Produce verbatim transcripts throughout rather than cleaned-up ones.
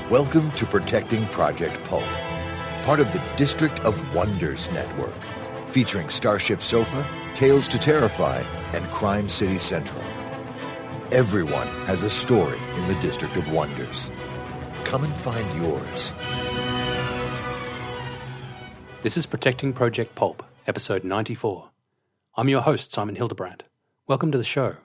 Welcome to Protecting Project Pulp, part of the District of Wonders network, featuring Starship Sofa, Tales to Terrify, and Crime City Central. Everyone has a story in the District of Wonders. Come and find yours. This is Protecting Project Pulp, episode ninety-four. I'm your host, Simon Hildebrandt. Welcome to the show.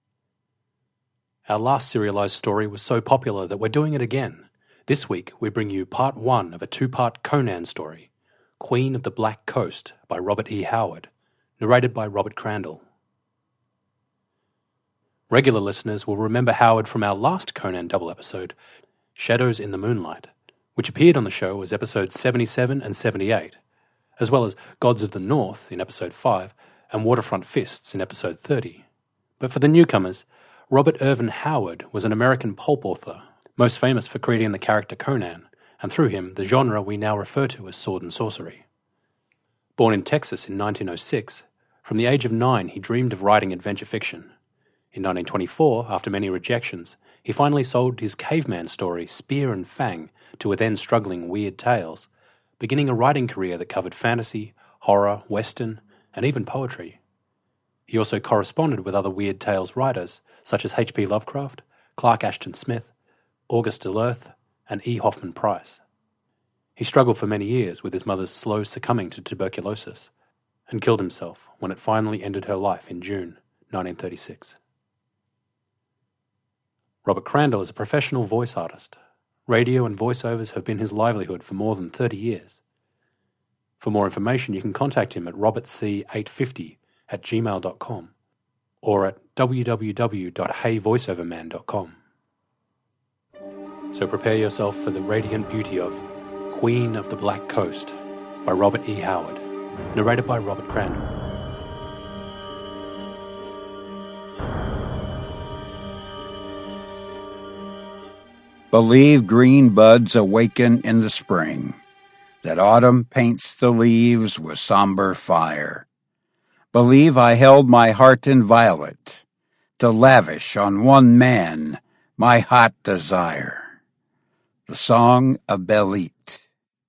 Our last serialized story was so popular that we're doing it again. This week, we bring you part one of a two-part Conan story, Queen of the Black Coast by Robert E. Howard, narrated by Robert Crandall. Regular listeners will remember Howard from our last Conan double episode, Shadows in the Moonlight, which appeared on the show as episodes seventy-seven and seventy-eight, as well as Gods of the North in episode five and Waterfront Fists in episode thirty. But for the newcomers, Robert Irvin Howard was an American pulp author, most famous for creating the character Conan, and through him the genre we now refer to as sword and sorcery. Born in Texas in nineteen oh six, from the age of nine he dreamed of writing adventure fiction. In nineteen twenty-four, after many rejections, he finally sold his caveman story Spear and Fang to a then struggling Weird Tales, beginning a writing career that covered fantasy, horror, western, and even poetry. He also corresponded with other Weird Tales writers, such as H P Lovecraft, Clark Ashton Smith, August Derleth, and E. Hoffman Price. He struggled for many years with his mother's slow succumbing to tuberculosis, and killed himself when it finally ended her life in June nineteen thirty-six. Robert Crandall is a professional voice artist. Radio and voiceovers have been his livelihood for more than thirty years. For more information, you can contact him at robert c eight fifty at gmail dot com or at w w w dot hey voiceoverman dot com. So prepare yourself for the radiant beauty of Queen of the Black Coast by Robert E. Howard, narrated by Robert Crandall. Believe green buds awaken in the spring, that autumn paints the leaves with somber fire. Believe I held my heart in violet, to lavish on one man my hot desire. The Song of Belit.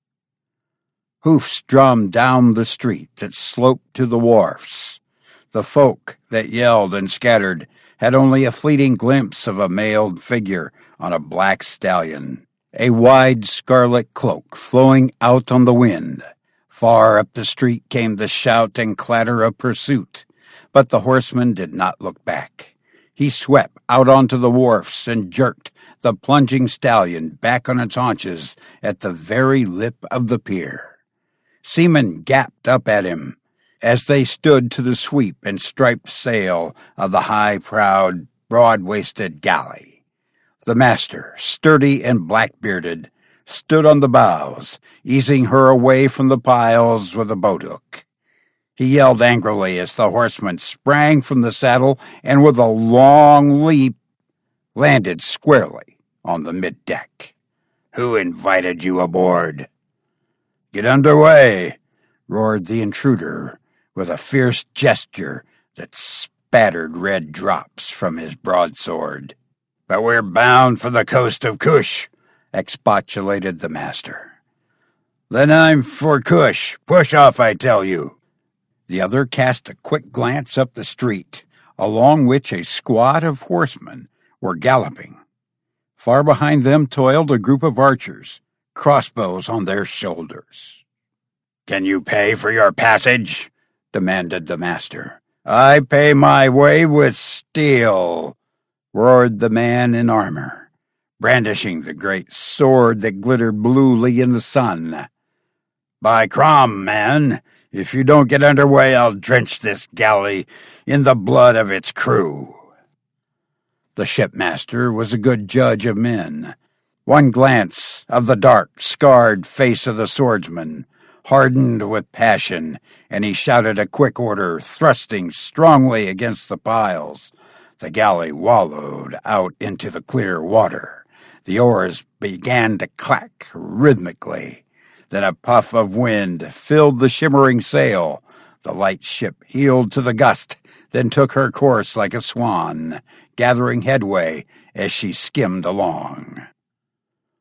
Hoofs drummed down the street that sloped to the wharfs. The folk that yelled and scattered had only a fleeting glimpse of a mailed figure on a black stallion, a wide scarlet cloak flowing out on the wind. Far up the street came the shout and clatter of pursuit, but the horseman did not look back. He swept out onto the wharfs and jerked the plunging stallion back on its haunches at the very lip of the pier. Seamen gaped up at him as they stood to the sweep and striped sail of the high-prowed, broad-waisted galley. The master, sturdy and black-bearded, stood on the bows, easing her away from the piles with a boat-hook. He yelled angrily as the horseman sprang from the saddle and with a long leap landed squarely on the mid-deck. "Who invited you aboard?" "Get under way," roared the intruder with a fierce gesture that spattered red drops from his broadsword. "But we're bound for the coast of Kush," expostulated the master. "Then I'm for Kush. Push off, I tell you." The other cast a quick glance up the street, along which a squad of horsemen were galloping. Far behind them toiled a group of archers, crossbows on their shoulders. "Can you pay for your passage?" demanded the master. "I pay my way with steel," roared the man in armor, brandishing the great sword that glittered bluely in the sun. "By Crom, man, if you don't get under way, I'll drench this galley in the blood of its crew." The shipmaster was a good judge of men. One glance of the dark, scarred face of the swordsman hardened with passion, and he shouted a quick order, thrusting strongly against the piles. The galley wallowed out into the clear water. The oars began to clack rhythmically. Then a puff of wind filled the shimmering sail. The light ship heeled to the gust, then took her course like a swan, gathering headway as she skimmed along.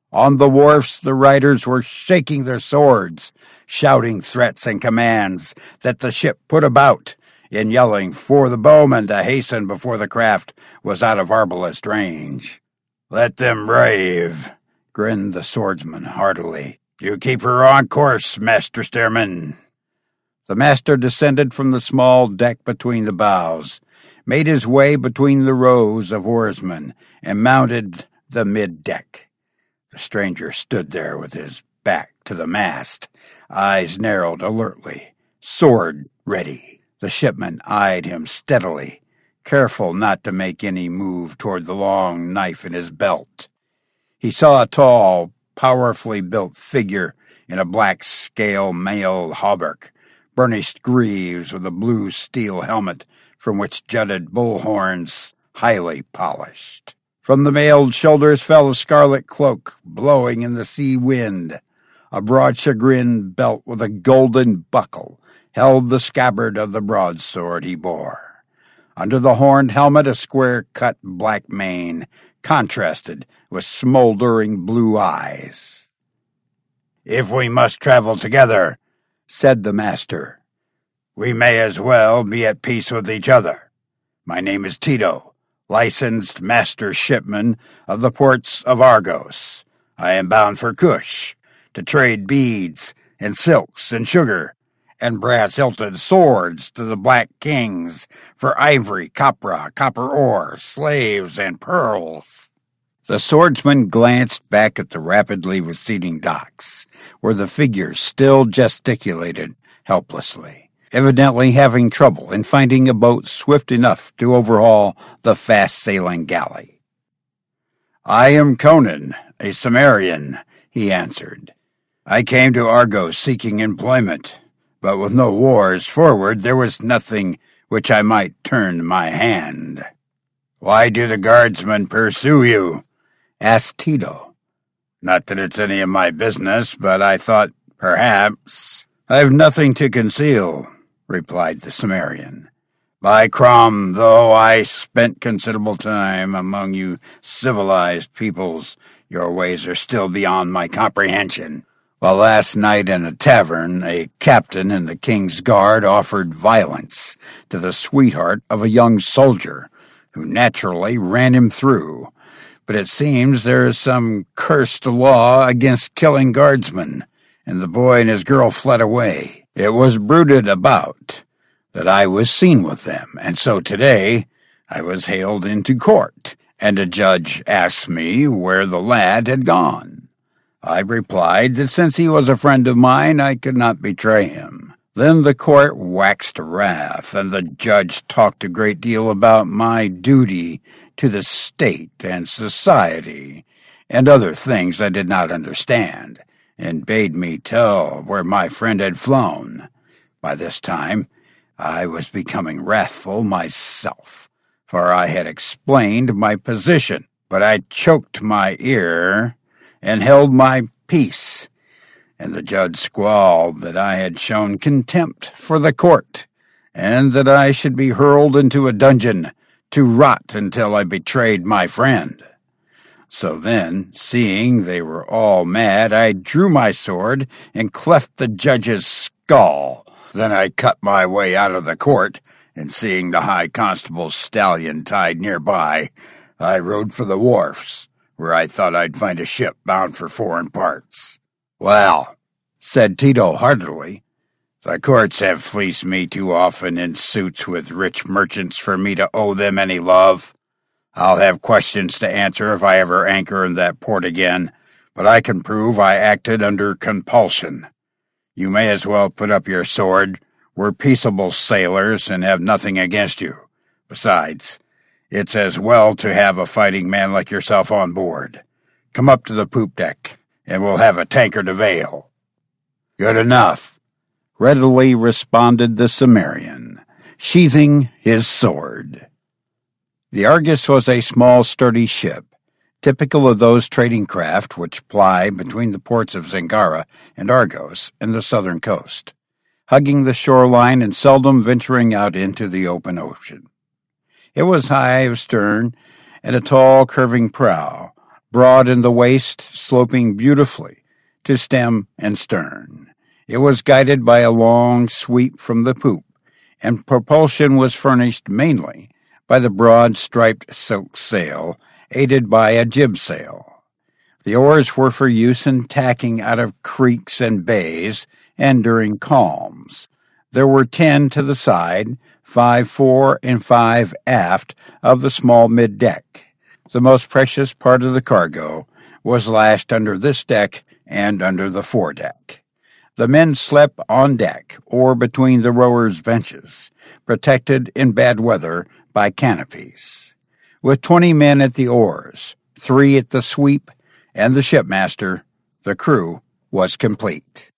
On the wharfs, the riders were shaking their swords, shouting threats and commands that the ship put about, and yelling for the bowmen to hasten before the craft was out of arbalest range. "Let them brave," grinned the swordsman heartily. "You keep her on course, Master Stearman." The master descended from the small deck between the bows, made his way between the rows of oarsmen, and mounted the mid-deck. The stranger stood there with his back to the mast, eyes narrowed alertly, sword ready. The shipman eyed him steadily, careful not to make any move toward the long knife in his belt. He saw a tall, powerfully built figure in a black scale mail hauberk, burnished greaves with a blue steel helmet from which jutted bull horns highly polished. From the mailed shoulders fell a scarlet cloak blowing in the sea wind. A broad chagrin belt with a golden buckle held the scabbard of the broadsword he bore. Under the horned helmet a square-cut black mane contrasted with smoldering blue eyes. "If we must travel together," said the master, "we may as well be at peace with each other. My name is Tito, licensed master shipman of the ports of Argos. I am bound for Kush, to trade beads and silks and sugar, and brass-hilted swords to the Black Kings for ivory, copra, copper ore, slaves, and pearls." The swordsman glanced back at the rapidly receding docks, where the figure still gesticulated helplessly, evidently having trouble in finding a boat swift enough to overhaul the fast-sailing galley. "I am Conan, a Cimmerian," he answered. "I came to Argos seeking employment, but with no wars forward there was nothing which I might turn my hand." "Why do the guardsmen pursue you?" asked Tito. "Not that it's any of my business, but I thought, perhaps—" "I've nothing to conceal," replied the Cimmerian. "By Crom, though I spent considerable time among you civilized peoples, your ways are still beyond my comprehension. While last night in a tavern, a captain in the king's guard offered violence to the sweetheart of a young soldier, who naturally ran him through. But it seems there is some cursed law against killing guardsmen, and the boy and his girl fled away. It was bruited about that I was seen with them, and so today I was haled into court, and a judge asked me where the lad had gone. I replied that since he was a friend of mine, I could not betray him. Then the court waxed wrath, and the judge talked a great deal about my duty to the state and society, and other things I did not understand, and bade me tell where my friend had flown. By this time, I was becoming wrathful myself, for I had explained my position, but I choked my ear and held my peace, and the judge squalled that I had shown contempt for the court, and that I should be hurled into a dungeon to rot until I betrayed my friend. So then, seeing they were all mad, I drew my sword and cleft the judge's skull. Then I cut my way out of the court, and seeing the high constable's stallion tied nearby, I rode for the wharfs, where I thought I'd find a ship bound for foreign parts. "Well," said Tito heartily, "the courts have fleeced me too often in suits with rich merchants for me to owe them any love. I'll have questions to answer if I ever anchor in that port again, but I can prove I acted under compulsion. You may as well put up your sword. We're peaceable sailors and have nothing against you. Besides, it's as well to have a fighting man like yourself on board. Come up to the poop deck, and we'll have a tankard of ale." "Good enough," readily responded the Cimmerian, sheathing his sword. The Argus was a small, sturdy ship, typical of those trading craft which ply between the ports of Zingara and Argos and the southern coast, hugging the shoreline and seldom venturing out into the open ocean. It was high of stern and a tall, curving prow, broad in the waist, sloping beautifully to stem and stern. It was guided by a long sweep from the poop, and propulsion was furnished mainly by the broad striped silk sail, aided by a jib sail. The oars were for use in tacking out of creeks and bays and during calms. There were ten to the side, five fore and five aft of the small middeck. The most precious part of the cargo was lashed under this deck and under the foredeck. The men slept on deck or between the rowers' benches, protected in bad weather by canopies. With twenty men at the oars, three at the sweep, and the shipmaster, the crew was complete.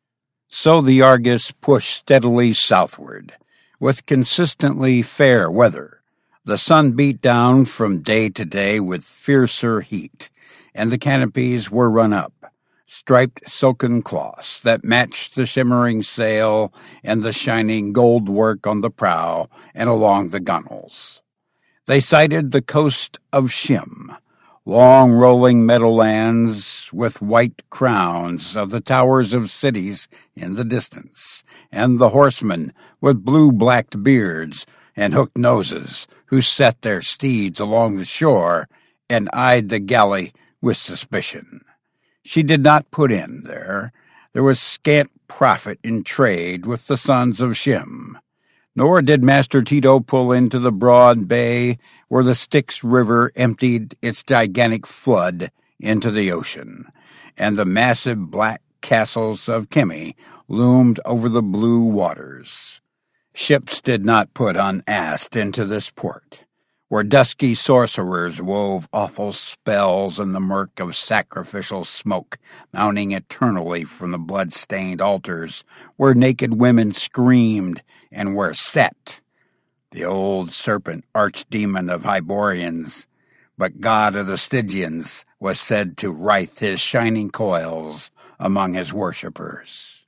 So the Argus pushed steadily southward, with consistently fair weather. The sun beat down from day to day with fiercer heat, and the canopies were run up, striped silken cloths that matched the shimmering sail and the shining gold work on the prow and along the gunwales. They sighted the coast of Shim, long rolling meadowlands with white crowns of the towers of cities in the distance, and the horsemen with blue-blacked beards and hooked noses who set their steeds along the shore and eyed the galley with suspicion. She did not put in there. There was scant profit in trade with the sons of Shim. Nor did Master Tito pull into the broad bay where the Styx River emptied its gigantic flood into the ocean, and the massive black castles of Kimi loomed over the blue waters. Ships did not put unasked into this port, where dusky sorcerers wove awful spells in the murk of sacrificial smoke mounting eternally from the blood-stained altars, where naked women screamed, and where Set, the old serpent archdemon of Hyborians, but god of the Stygians, was said to writhe his shining coils among his worshippers.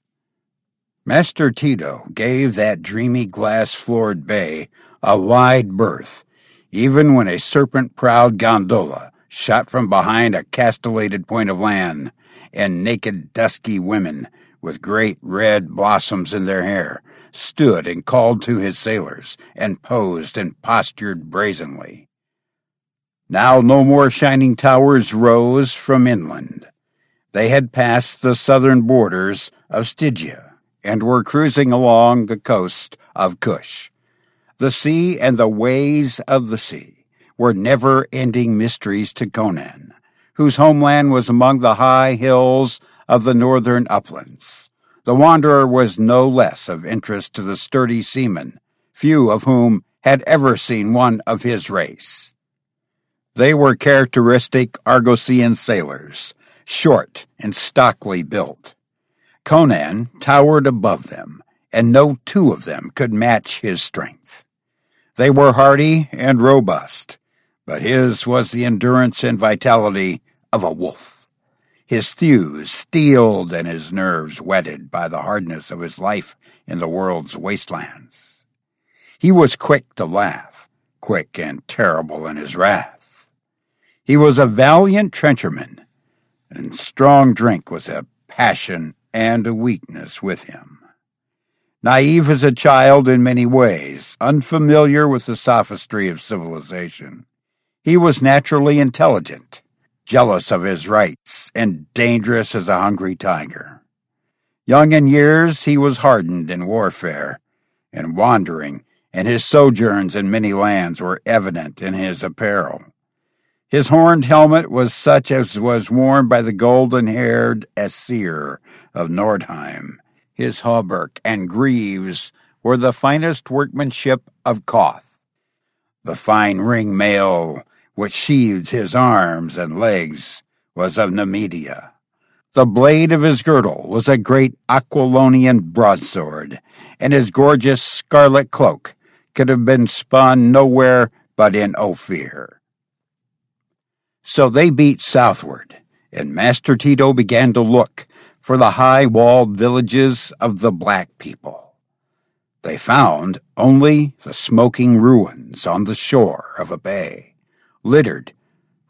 Master Tito gave that dreamy glass-floored bay a wide berth, even when a serpent-prowed gondola shot from behind a castellated point of land, and naked dusky women with great red blossoms in their hair stood and called to his sailors, and posed and postured brazenly. Now no more shining towers rose from inland. They had passed the southern borders of Stygia, and were cruising along the coast of Kush. The sea and the ways of the sea were never-ending mysteries to Conan, whose homeland was among the high hills of the northern uplands. The wanderer was no less of interest to the sturdy seamen, few of whom had ever seen one of his race. They were characteristic Argosian sailors, short and stockily built. Conan towered above them, and no two of them could match his strength. They were hardy and robust, but his was the endurance and vitality of a wolf. His thews steeled and his nerves whetted by the hardness of his life in the world's wastelands. He was quick to laugh, quick and terrible in his wrath. He was a valiant trencherman, and strong drink was a passion and a weakness with him. Naive as a child in many ways, unfamiliar with the sophistry of civilization, he was naturally intelligent, jealous of his rights, and dangerous as a hungry tiger. Young in years, he was hardened in warfare and wandering, and his sojourns in many lands were evident in his apparel. His horned helmet was such as was worn by the golden-haired Aesir of Nordheim. His hauberk and greaves were the finest workmanship of Koth. The fine ring mail which sheathed his arms and legs was of Nemedia. The blade of his girdle was a great Aquilonian broadsword, and his gorgeous scarlet cloak could have been spun nowhere but in Ophir. So they beat southward, and Master Tito began to look for the high-walled villages of the black people. They found only the smoking ruins on the shore of a bay, littered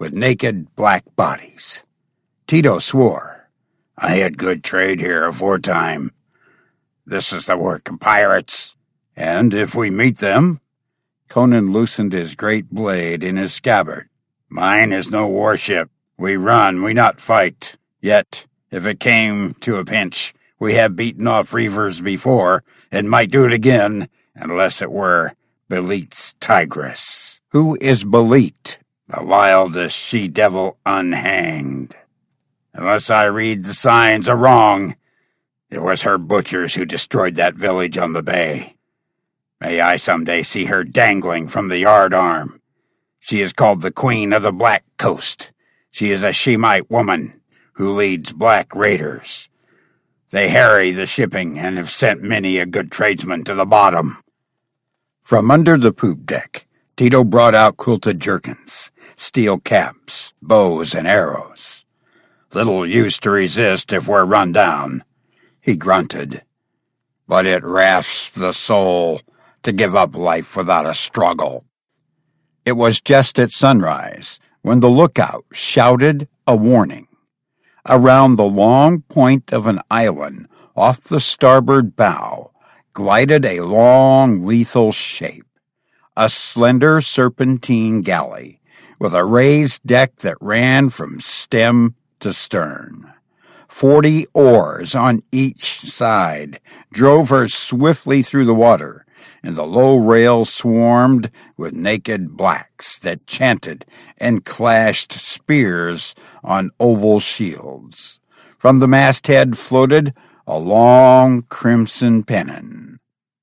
with naked black bodies. Tito swore. I had good trade here aforetime. This is the work of pirates, and if we meet them... Conan loosened his great blade in his scabbard. Mine is no warship. We run, we not fight. Yet, if it came to a pinch, we have beaten off reavers before, and might do it again, unless it were Belit's tigress. Who is Belit? The wildest she-devil unhanged. Unless I read the signs are wrong, it was her butchers who destroyed that village on the bay. May I someday see her dangling from the yardarm. She is called the Queen of the Black Coast. She is a Shemite woman who leads black raiders. They harry the shipping and have sent many a good tradesman to the bottom. From under the poop deck, Tito brought out quilted jerkins, steel caps, bows, and arrows. Little use to resist if we're run down, he grunted. But it rasps the soul to give up life without a struggle. It was just at sunrise when the lookout shouted a warning. Around the long point of an island off the starboard bow glided a long, lethal shape, a slender serpentine galley with a raised deck that ran from stem to stern. Forty oars on each side drove her swiftly through the water, and the low rail swarmed with naked blacks that chanted and clashed spears on oval shields. From the masthead floated a long crimson pennon.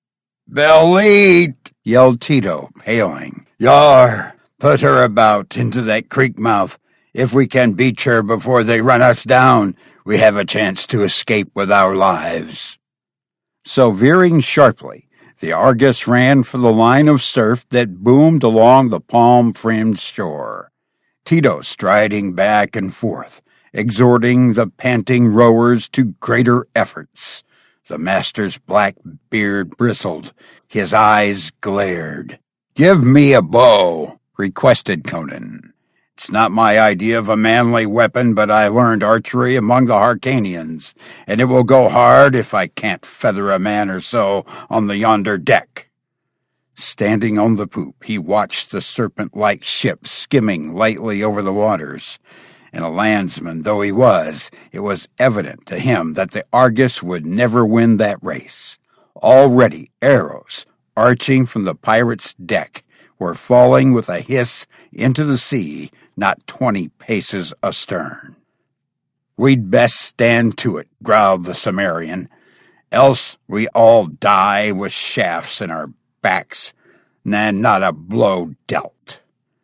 "Belit!" yelled Tito, paling. "Yar! Put her about into that creek mouth. If we can beach her before they run us down, we have a chance to escape with our lives." So, veering sharply, the Argus ran for the line of surf that boomed along the palm-fringed shore. Tito striding back and forth, exhorting the panting rowers to greater efforts. The master's black beard bristled, his eyes glared. "Give me a bow," requested Conan. "It's not my idea of a manly weapon, but I learned archery among the Hyrcanians, and it will go hard if I can't feather a man or so on the yonder deck." Standing on the poop, he watched the serpent-like ship skimming lightly over the waters. And a landsman though he was, it was evident to him that the Argus would never win that race. Already arrows, arching from the pirate's deck, were falling with a hiss into the sea not twenty paces astern. "We'd best stand to it," growled the Cimmerian, "else we all die with shafts in our backs, and not a blow dealt."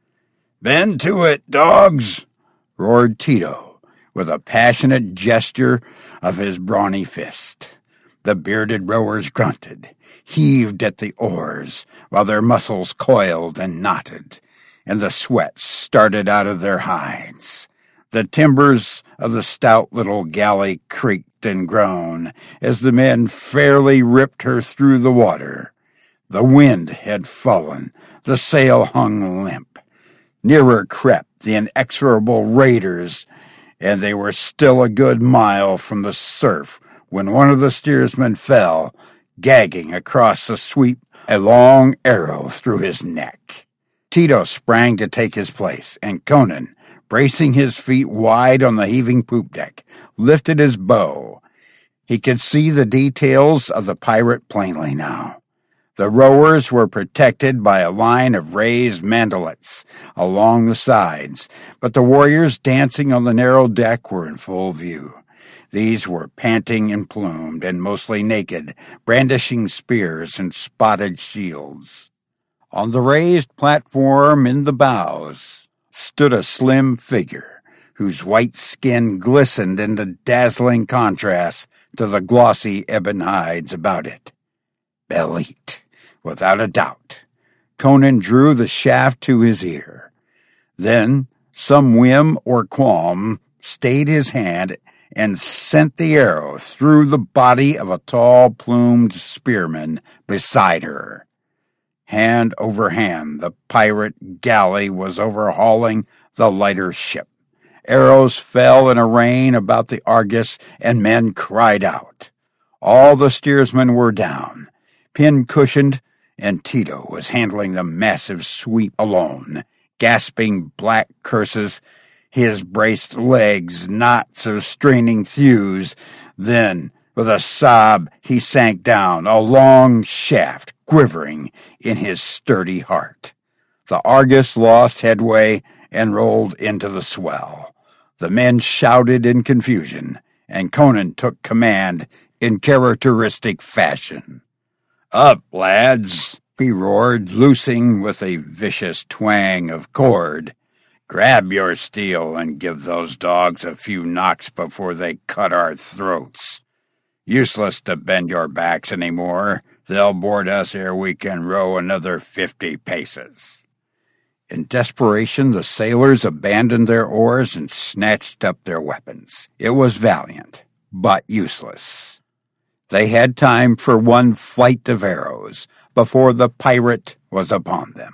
"Bend to it, dogs!" roared Tito, with a passionate gesture of his brawny fist. The bearded rowers grunted, heaved at the oars, while their muscles coiled and knotted, and the sweat started out of their hides. The timbers of the stout little galley creaked and groaned as the men fairly ripped her through the water. The wind had fallen, the sail hung limp. Nearer crept the inexorable raiders, and they were still a good mile from the surf when one of the steersmen fell, gagging across the sweep, a long arrow through his neck. Tito sprang to take his place, and Conan, bracing his feet wide on the heaving poop deck, lifted his bow. He could see the details of the pirate plainly now. The rowers were protected by a line of raised mantelets along the sides, but the warriors dancing on the narrow deck were in full view. These were panting and plumed, and mostly naked, brandishing spears and spotted shields. On the raised platform in the bows stood a slim figure, whose white skin glistened in the dazzling contrast to the glossy ebon hides about it. Belit, without a doubt. Conan drew the shaft to his ear. Then some whim or qualm stayed his hand and sent the arrow through the body of a tall, plumed spearman beside her. Hand over hand, the pirate galley was overhauling the lighter ship. Arrows fell in a rain about the Argus, and men cried out. All the steersmen were down, pin-cushioned, and Tito was handling the massive sweep alone, gasping black curses, his braced legs knots of straining thews. Then, with a sob, he sank down, a long shaft quivering in his sturdy heart. The Argus lost headway and rolled into the swell. The men shouted in confusion, and Conan took command in characteristic fashion. "Up, lads," he roared, loosing with a vicious twang of cord. "Grab your steel and give those dogs a few knocks before they cut our throats. Useless to bend your backs any more. They'll board us ere we can row another fifty paces." In desperation, the sailors abandoned their oars and snatched up their weapons. It was valiant, but useless. They had time for one flight of arrows before the pirate was upon them.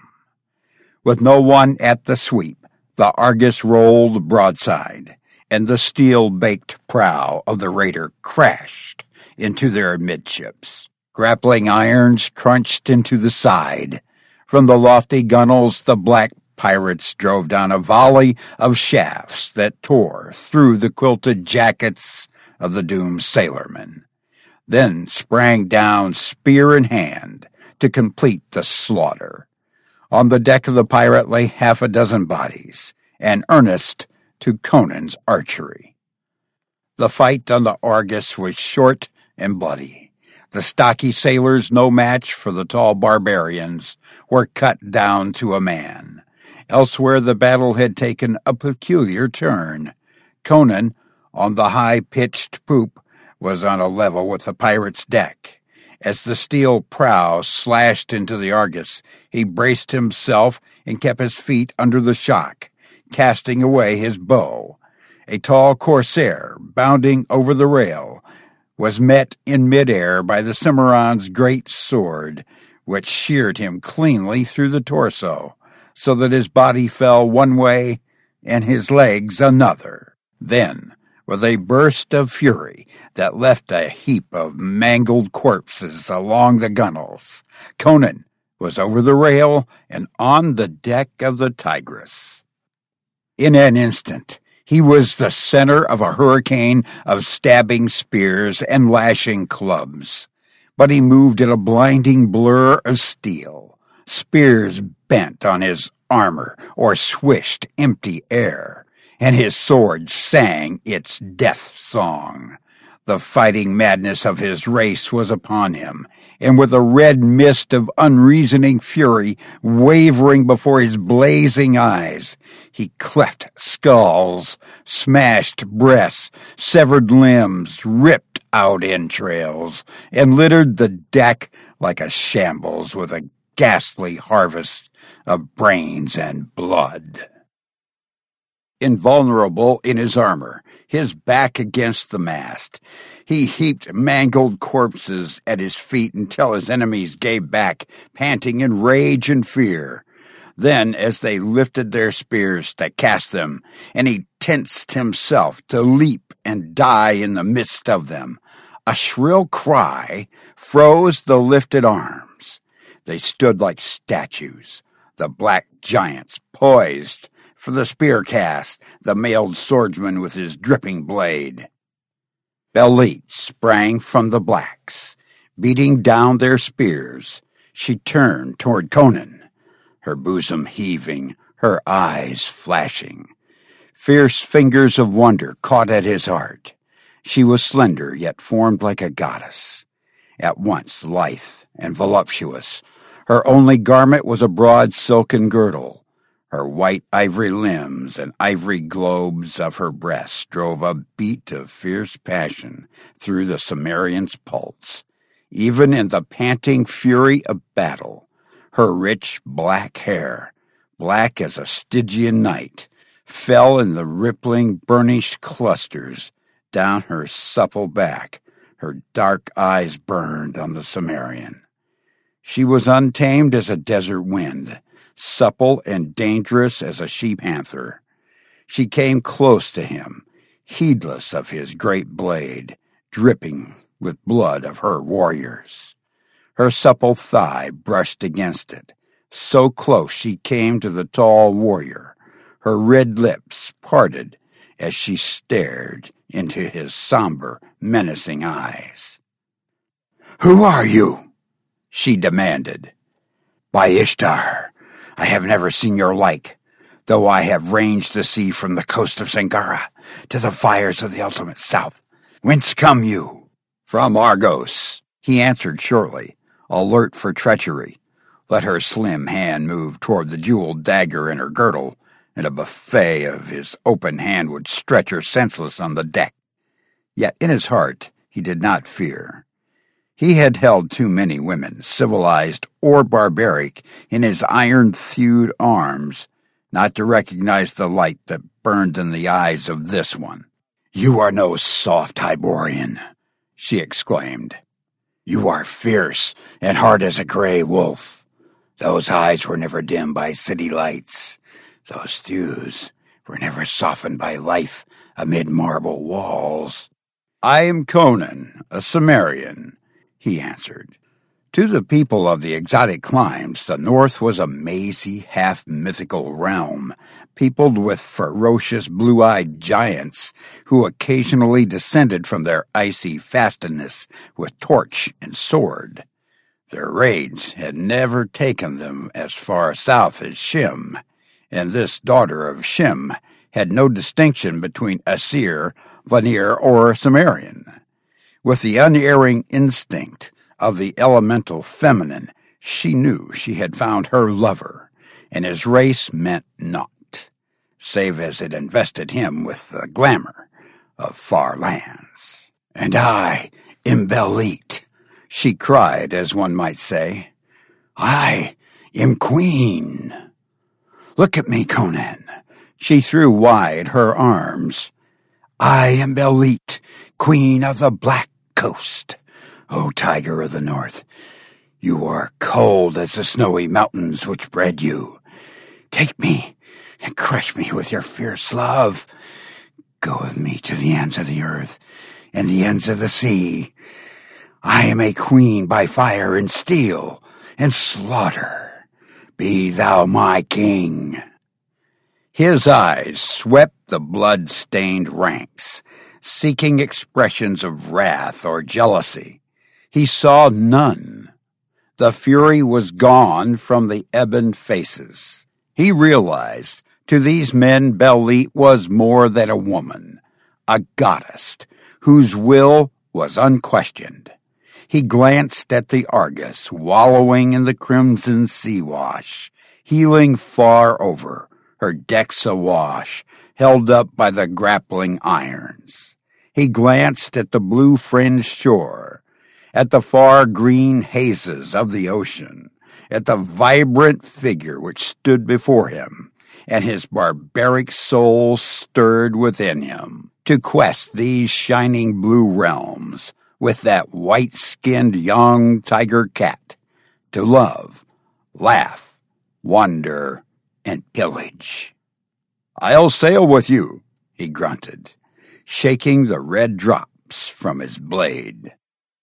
With no one at the sweep, the Argus rolled broadside, and the steel-baked prow of the raider crashed into their amidships. Grappling irons crunched into the side. From the lofty gunwales, the black pirates drove down a volley of shafts that tore through the quilted jackets of the doomed sailormen, then sprang down spear in hand to complete the slaughter. On the deck of the pirate lay half a dozen bodies, an earnest to Conan's archery. The fight on the Argus was short and bloody. The stocky sailors, no match for the tall barbarians, were cut down to a man. Elsewhere the battle had taken a peculiar turn. Conan, on the high-pitched poop, was on a level with the pirate's deck. As the steel prow slashed into the Argus, he braced himself and kept his feet under the shock, casting away his bow. A tall corsair, bounding over the rail, was met in midair by the Cimarron's great sword, which sheared him cleanly through the torso, so that his body fell one way and his legs another. Then, with a burst of fury that left a heap of mangled corpses along the gunwales, Conan was over the rail and on the deck of the Tigris. In an instant, he was the center of a hurricane of stabbing spears and lashing clubs, but he moved in a blinding blur of steel. Spears bent on his armor or swished empty air, and his sword sang its death song. The fighting madness of his race was upon him, and with a red mist of unreasoning fury wavering before his blazing eyes, he cleft skulls, smashed breasts, severed limbs, ripped out entrails, and littered the deck like a shambles with a ghastly harvest of brains and blood. Invulnerable in his armor, his back against the mast, he heaped mangled corpses at his feet until his enemies gave back, panting in rage and fear. Then, as they lifted their spears to cast them, and he tensed himself to leap and die in the midst of them, a shrill cry froze the lifted arms. They stood like statues, the black giants poised for the spear cast, the mailed swordsman with his dripping blade. Belit sprang from the blacks, beating down their spears. She turned toward Conan, her bosom heaving, her eyes flashing. Fierce fingers of wonder caught at his heart. She was slender, yet formed like a goddess, at once lithe and voluptuous. Her only garment was a broad silken girdle. Her white ivory limbs and ivory globes of her breasts drove a beat of fierce passion through the Cimmerian's pulse. Even in the panting fury of battle, her rich black hair, black as a Stygian night, fell in the rippling, burnished clusters down her supple back. Her dark eyes burned on the Cimmerian. She was untamed as a desert wind, supple and dangerous as a she-panther. She came close to him, heedless of his great blade, dripping with blood of her warriors. Her supple thigh brushed against it. So close she came to the tall warrior, her red lips parted as she stared into his somber, menacing eyes. "Who are you?" she demanded. "By Ishtar, I have never seen your like, though I have ranged the sea from the coast of Sangara to the fires of the ultimate south. Whence come you?" "From Argos," he answered shortly, alert for treachery. Let her slim hand move toward the jeweled dagger in her girdle, and a buffet of his open hand would stretch her senseless on the deck. Yet in his heart he did not fear. He had held too many women, civilized or barbaric, in his iron-thewed arms, not to recognize the light that burned in the eyes of this one. "You are no soft Hyborian," she exclaimed. "You are fierce and hard as a gray wolf. Those eyes were never dimmed by city lights. Those thews were never softened by life amid marble walls." "I am Conan, a Cimmerian," he answered. To the people of the exotic climes, the North was a mazy, half-mythical realm, peopled with ferocious blue-eyed giants who occasionally descended from their icy fastness with torch and sword. Their raids had never taken them as far south as Shem, and this daughter of Shem had no distinction between Asir, Vanir, or Cimmerian. With the unerring instinct of the elemental feminine, she knew she had found her lover, and his race meant naught, save as it invested him with the glamour of far lands. "And I am Belit," she cried, as one might say. "I am queen. Look at me, Conan." She threw wide her arms. "I am Belit, queen of the Black Coast. O tiger of the north, you are cold as the snowy mountains which bred you. Take me and crush me with your fierce love. Go with me to the ends of the earth and the ends of the sea. I am a queen by fire and steel and slaughter. Be thou my king." His eyes swept the blood-stained ranks, seeking expressions of wrath or jealousy. He saw none. The fury was gone from the ebon faces. He realized to these men Belit was more than a woman, a goddess whose will was unquestioned. He glanced at the Argus wallowing in the crimson sea wash, heeling far over, her decks awash, held up by the grappling irons. He glanced at the blue-fringed shore, at the far green hazes of the ocean, at the vibrant figure which stood before him, and his barbaric soul stirred within him to quest these shining blue realms with that white-skinned young tiger cat, to love, laugh, wonder, and pillage. "I'll sail with you," he grunted, shaking the red drops from his blade.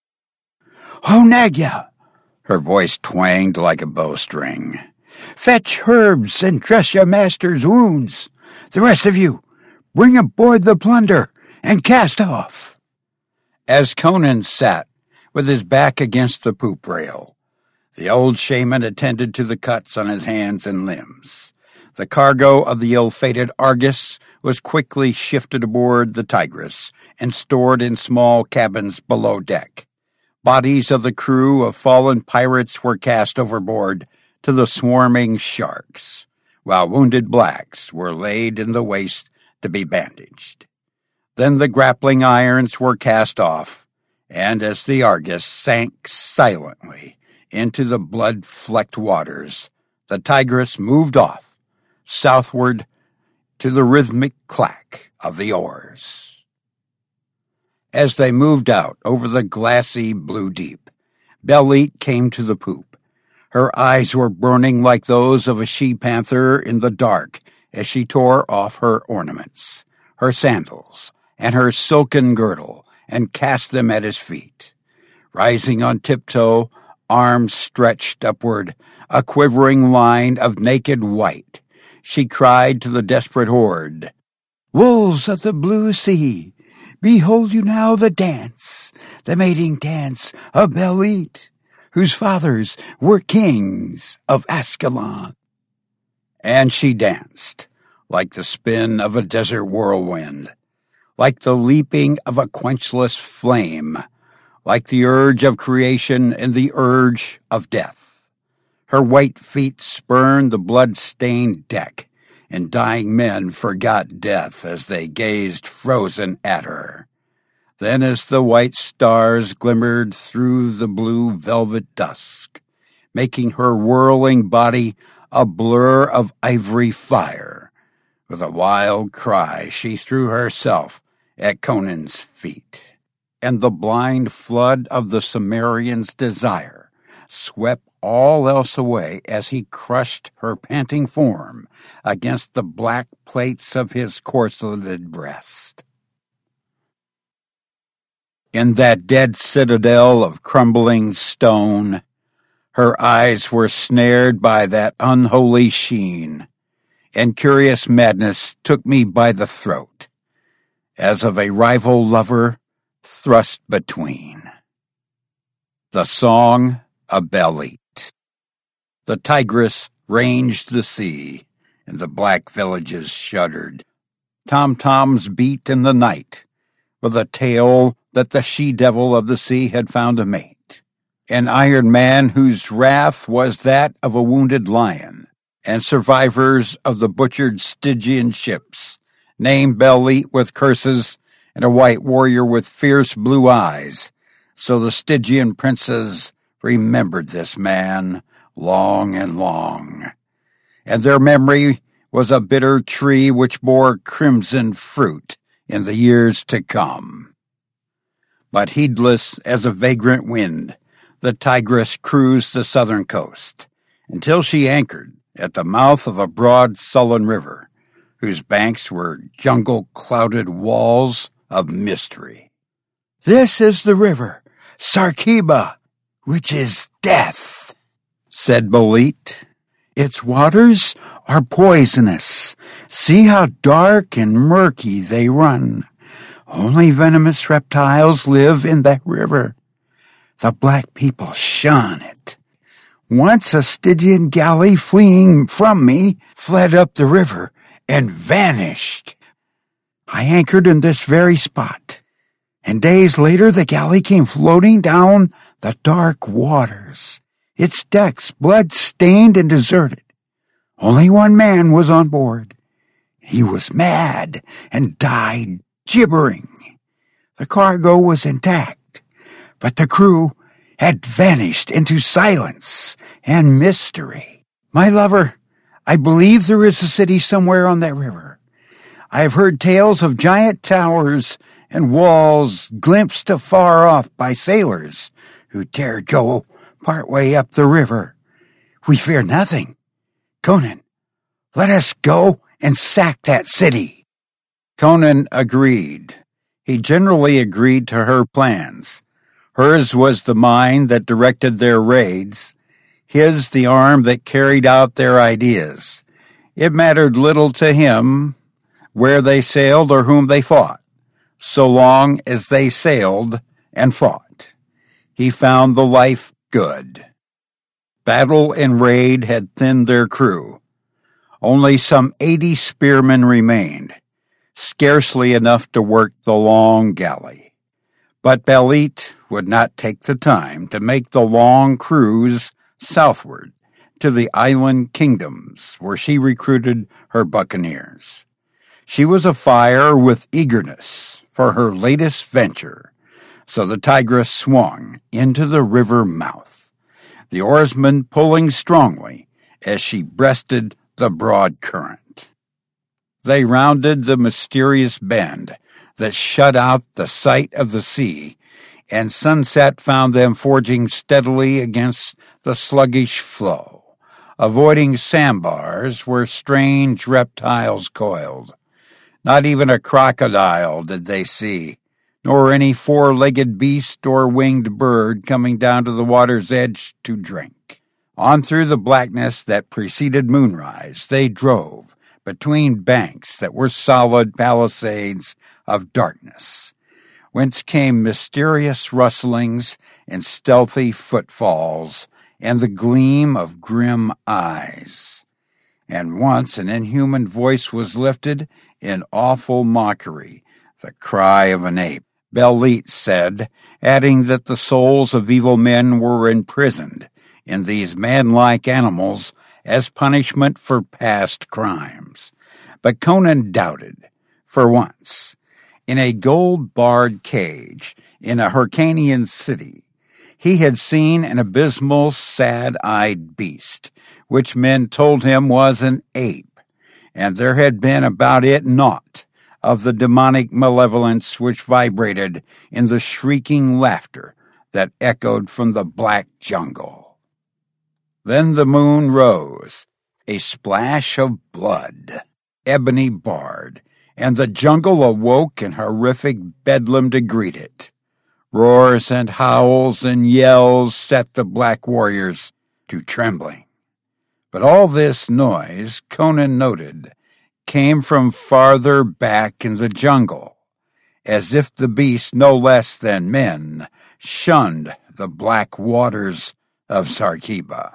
"Oh, Nagya!" Her voice twanged like a bowstring. "Fetch herbs and dress your master's wounds. The rest of you, bring aboard the plunder and cast off." As Conan sat with his back against the poop rail, the old shaman attended to the cuts on his hands and limbs. The cargo of the ill-fated Argus was quickly shifted aboard the Tigris and stored in small cabins below deck. Bodies of the crew of fallen pirates were cast overboard to the swarming sharks, while wounded blacks were laid in the waist to be bandaged. Then the grappling irons were cast off, and as the Argus sank silently into the blood-flecked waters, the Tigris moved off, southward to the rhythmic clack of the oars. As they moved out over the glassy blue deep, Belit came to the poop Her eyes were burning like those of a she-panther in the dark as she tore off her ornaments, her sandals, and her silken girdle, and cast them at his feet. Rising on tiptoe, arms stretched upward, a quivering line of naked white, she cried to the desperate horde, "Wolves of the blue sea, behold you now the dance, the mating dance of Belit, whose fathers were kings of Ascalon." And she danced, like the spin of a desert whirlwind, like the leaping of a quenchless flame, like the urge of creation and the urge of death. Her white feet spurned the blood-stained deck, and dying men forgot death as they gazed frozen at her. Then as the white stars glimmered through the blue velvet dusk, making her whirling body a blur of ivory fire, with a wild cry she threw herself at Conan's feet, and the blind flood of the Cimmerian's desire swept all else away as he crushed her panting form against the black plates of his corsleted breast. In that dead citadel of crumbling stone, her eyes were snared by that unholy sheen, and curious madness took me by the throat, as of a rival lover thrust between. The Song of Belit. The Tigris ranged the sea, and the black villages shuddered. Tom-toms beat in the night, with a tale that the she-devil of the sea had found a mate, an iron man whose wrath was that of a wounded lion, and survivors of the butchered Stygian ships, named Belit with curses, and a white warrior with fierce blue eyes. So the Stygian princes remembered this man long and long, and their memory was a bitter tree which bore crimson fruit in the years to come. But heedless as a vagrant wind, the Tigris cruised the southern coast, until she anchored at the mouth of a broad sullen river, whose banks were jungle-clouded walls of mystery. "This is the river, Sarkiba, which is death," said Belit. "Its waters are poisonous. See how dark and murky they run. Only venomous reptiles live in that river. The black people shun it. Once a Stygian galley fleeing from me fled up the river and vanished. I anchored in this very spot, and days later the galley came floating down the dark waters, its decks blood-stained and deserted. Only one man was on board. He was mad and died gibbering. The cargo was intact, but the crew had vanished into silence and mystery. My lover, I believe there is a city somewhere on that river. I have heard tales of giant towers and walls glimpsed afar off by sailors who dared go part way up the river. We fear nothing. Conan, let us go and sack that city." Conan agreed. He generally agreed to her plans. Hers was the mind that directed their raids, his the arm that carried out their ideas. It mattered little to him where they sailed or whom they fought, so long as they sailed and fought. He found the life good. Battle and raid had thinned their crew. Only some eighty spearmen remained, scarcely enough to work the long galley. But Belit would not take the time to make the long cruise southward to the island kingdoms where she recruited her buccaneers. She was afire with eagerness for her latest venture, so the Tigris swung into the river mouth, the oarsmen pulling strongly as she breasted the broad current. They rounded the mysterious bend that shut out the sight of the sea and sunset found them forging steadily against the sluggish flow, avoiding sandbars where strange reptiles coiled. Not even a crocodile did they see, nor any four-legged beast or winged bird coming down to the water's edge to drink. On through the blackness that preceded moonrise they drove, between banks that were solid palisades of darkness, whence came mysterious rustlings and stealthy footfalls and the gleam of grim eyes. And once an inhuman voice was lifted in awful mockery, the cry of an ape. Belit said, adding that the souls of evil men were imprisoned in these man-like animals as punishment for past crimes. But Conan doubted, for once. In a gold-barred cage in a Hyrcanian city, he had seen an abysmal, sad-eyed beast, which men told him was an ape, and there had been about it naught of the demonic malevolence which vibrated in the shrieking laughter that echoed from the black jungle. Then the moon rose, a splash of blood, ebony barred, and the jungle awoke in horrific bedlam to greet it. Roars and howls and yells set the black warriors to trembling. But all this noise, Conan noted, came from farther back in the jungle, as if the beasts no less than men shunned the black waters of Zarkeba.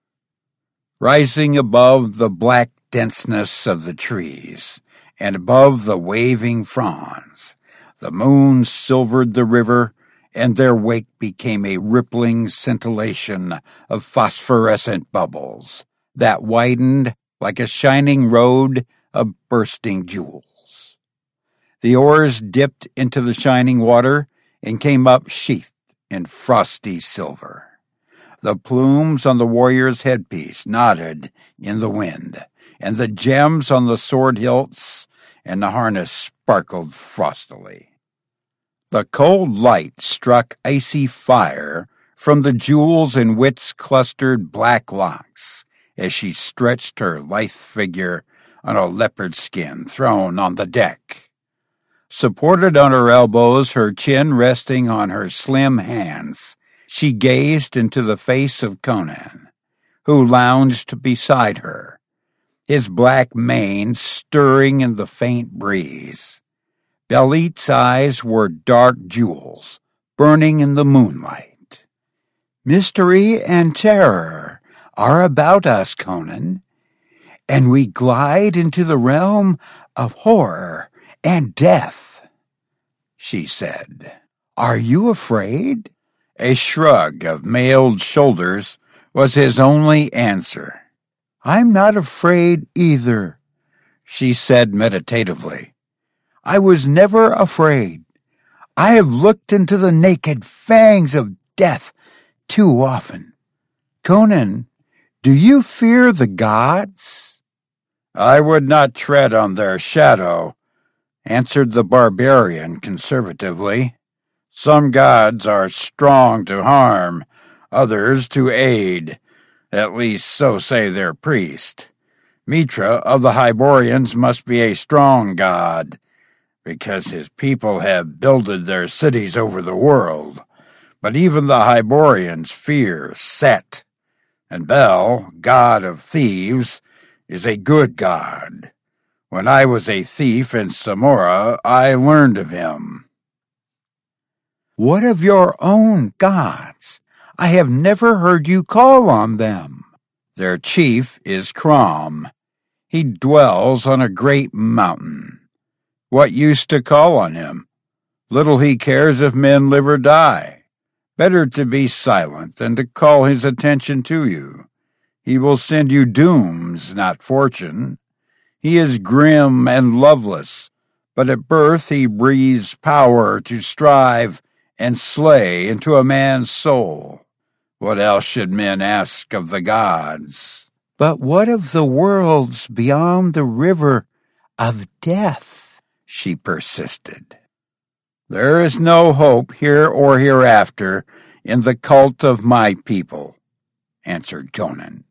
Rising above the black denseness of the trees, and above the waving fronds, the moon silvered the river, and their wake became a rippling scintillation of phosphorescent bubbles that widened like a shining road of bursting jewels. The oars dipped into the shining water and came up sheathed in frosty silver. The plumes on the warrior's headpiece nodded in the wind, and the gems on the sword hilts and the harness sparkled frostily. The cold light struck icy fire from the jewels in Wit's clustered black locks as she stretched her lithe figure on a leopard skin thrown on the deck. Supported on her elbows, her chin resting on her slim hands, she gazed into the face of Conan, who lounged beside her, his black mane stirring in the faint breeze. Belit's eyes were dark jewels, burning in the moonlight. Mystery and terror are about us, Conan, and we glide into the realm of horror and death, she said. Are you afraid? A shrug of mailed shoulders was his only answer. I'm not afraid either, she said meditatively. I was never afraid. I have looked into the naked fangs of death too often. Conan, do you fear the gods? I would not tread on their shadow, answered the barbarian conservatively. Some gods are strong to harm, others to aid. At least so say their priest. Mitra of the Hyborians must be a strong god, because his people have builded their cities over the world. But even the Hyborians fear Set, and Bel, god of thieves, is a good god. When I was a thief in Samora, I learned of him. What of your own gods? I have never heard you call on them. Their chief is Crom. He dwells on a great mountain. What use to call on him? Little he cares if men live or die. Better to be silent than to call his attention to you. He will send you dooms, not fortune. He is grim and loveless, but at birth he breathes power to strive and slay into a man's soul. What else should men ask of the gods? But what of the worlds beyond the river of death? She persisted. There is no hope here or hereafter in the cult of my people, answered Conan.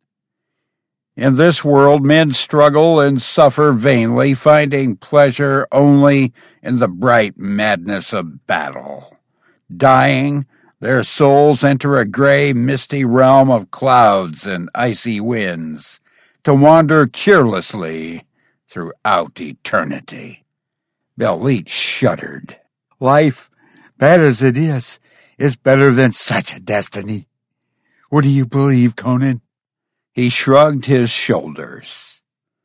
In this world men struggle and suffer vainly, finding pleasure only in the bright madness of battle. Dying, their souls enter a gray, misty realm of clouds and icy winds, to wander cheerlessly throughout eternity. Belit shuddered. Life, bad as it is, is better than such a destiny. What do you believe, Conan? He shrugged his shoulders.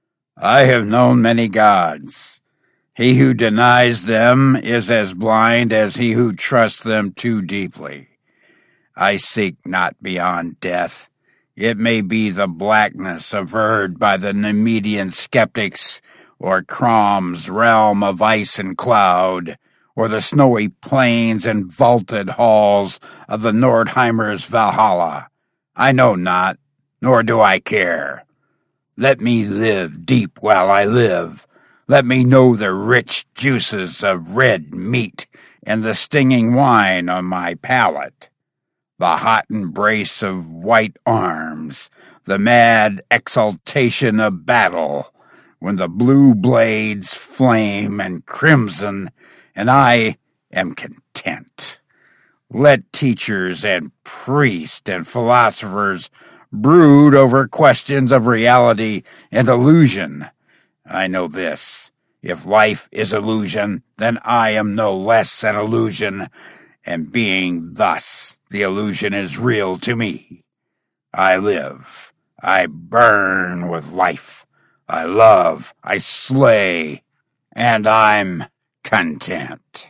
I have known many gods. He who denies them is as blind as he who trusts them too deeply. I seek not beyond death. It may be the blackness averred by the Nemedian skeptics, or Crom's realm of ice and cloud, or the snowy plains and vaulted halls of the Nordheimers' Valhalla. I know not, nor do I care. Let me live deep while I live. Let me know the rich juices of red meat and the stinging wine on my palate, the hot embrace of white arms, the mad exultation of battle, when the blue blades flame and crimson, and I am content. Let teachers and priests and philosophers brood over questions of reality and illusion. I know this. If life is illusion, then I am no less an illusion, and being thus, the illusion is real to me. I live. I burn with life. I love. I slay. And I'm content.